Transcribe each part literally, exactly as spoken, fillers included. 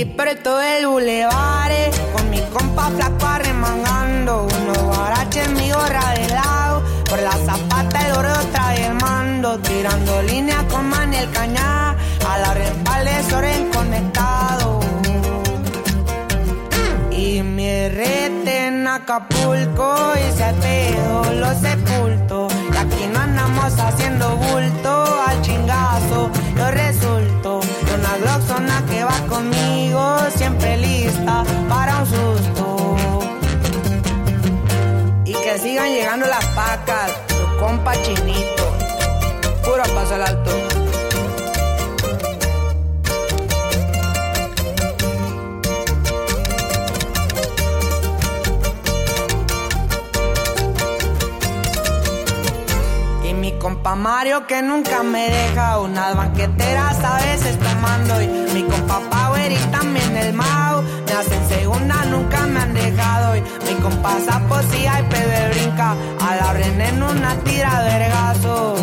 por todo el bulevar, eh, con mi compa flaco arremangando, unos guaraches, mi gorra de lado, por la zapata el gordo trae el mando, tirando línea con Maniel Cañá, a la respalde Soren conectado. Y mi rete en Acapulco y se pedo los sepulto. Y aquí no andamos haciendo bulto al chingazo. Yo resulto de una gloxona que va conmigo, siempre lista para un susto. Y que sigan llegando las pacas, tu compa Chinito, puro paso al alto. Compa Mario que nunca me deja, unas banqueteras a veces tomando. Y mi compa Power y también el Mau, me hacen segunda, nunca me han dejado. Y mi compa Sapo sí hay pedo brinca, a la René en una tira de vergazos.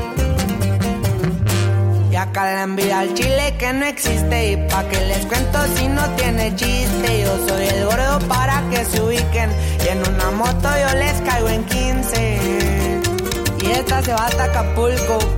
Y acá la envidia al chile que no existe, y pa' que les cuento si no tiene chiste. Yo soy el gordo para que se ubiquen, y en una moto yo les caigo en quince. Y esta se va hasta Acapulco